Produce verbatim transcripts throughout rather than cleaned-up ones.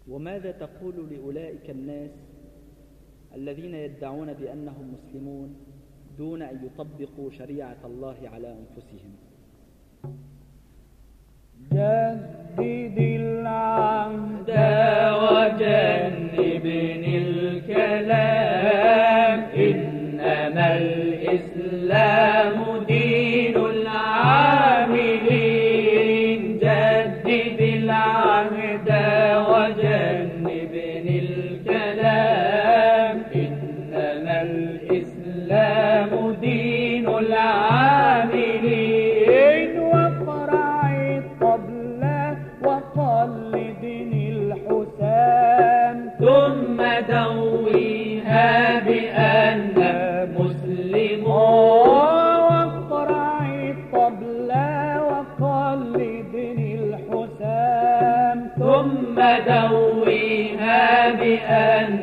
وماذا تقول لأولئك الناس الذين يدعون بأنهم مسلمون دون أن يطبقوا شريعة الله على أنفسهم؟ جدد العهد وجنبني الكلام، إنما الإسلام دين العاملين. جدد العهد وجنبني الكلام، إنما الإسلام دين العاملين. واقرع الطبل وقلدني الحسام، ثم دويها بأن مسلمون. واقرع الطبل وقلدني الحسام، ثم دويها بأن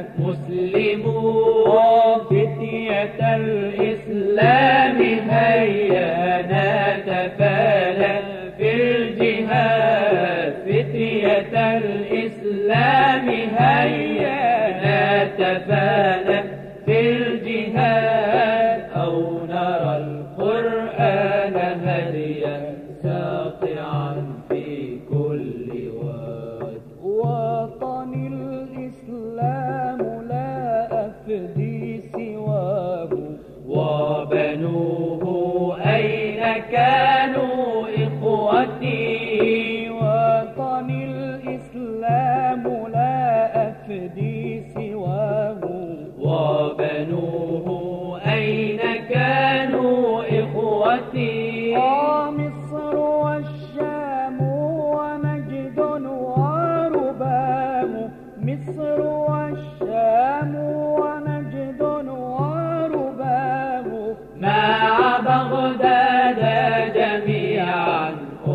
مسلمون. فتية الإسلام هيا نتفانى في الجهاد، فتية الإسلام هيا نتفانى في الجهاد، أو نرى القرآن هديا ساطعا في كل واد. وطن الإسلام لا أفدي سواه، وبنوه أين كانوا إخوتي؟ وطن الإسلام لا أفدي سواه، وبنوه أين كانوا إخوتي؟ آه مصر والشام ونجد ورباه، مصر والشام ونجد ورباه، مع بغداد جميعا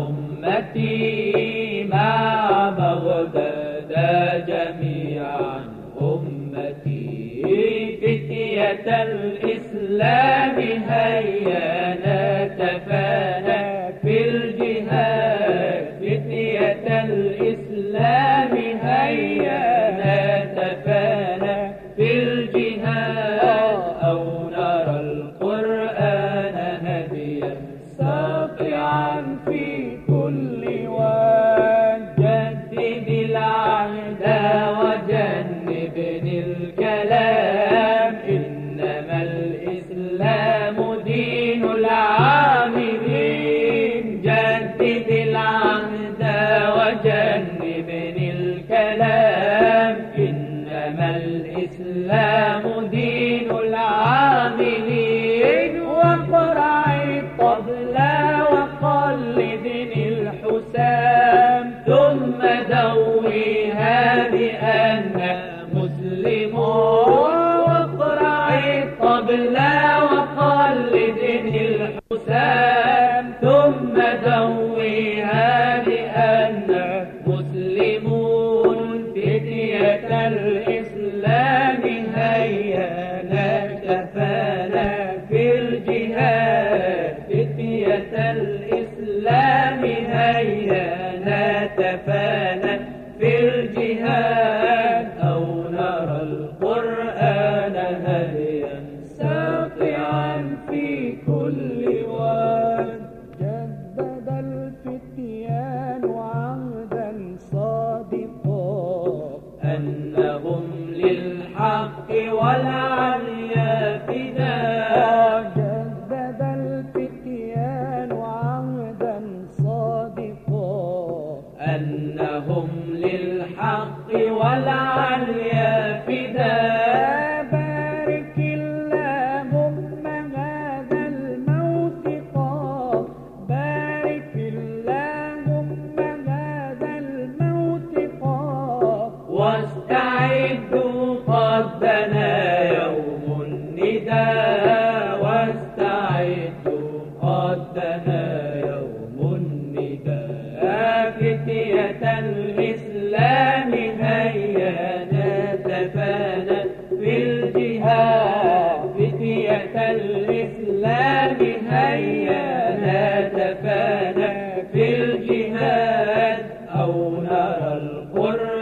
أمتي، مع بغداد جميعا أمتي. فتية الإسلام هيا نتفانى في الجهاد، فتية الإسلام هيا نتفانى في الجهاد، أو نرى القرآن هديا ساطعا في كل واد. جدد العهد وجنبني الكلام، إنما الإسلام دين العاملين. جدد العهد وجنبني الكلام، إنما الإسلام دين العاملين. واقرع الطبل وقلدني الحسام، ثم دويها بأن مسلمون. واقرع الطبل وقلدني الحسام، ثم دويها بأن مسلمون. فتية الإسلام هيا نتفانى في الجهاد، فتية الإسلام هيا نتفانى في الجهاد، أو نرى القرآن هديا ساطعا في كل واد. جدد الفتيان عهدا صادقا، أنهم للحق والعليا فداء. جدد الفتيان عهدا صادقا، أنهم للحق والعليا فداء. بارك اللهم هذا الموثقا، بارك اللهم هذا الموثقا، واستعدوا قد دنا يوم النداء، واستعدوا قد دنا يوم النداء. فتية الإسلام هيا نتفانى في الجهاد، فتية الإسلام هيا نتفانى في الجهاد، أو نرى القرآن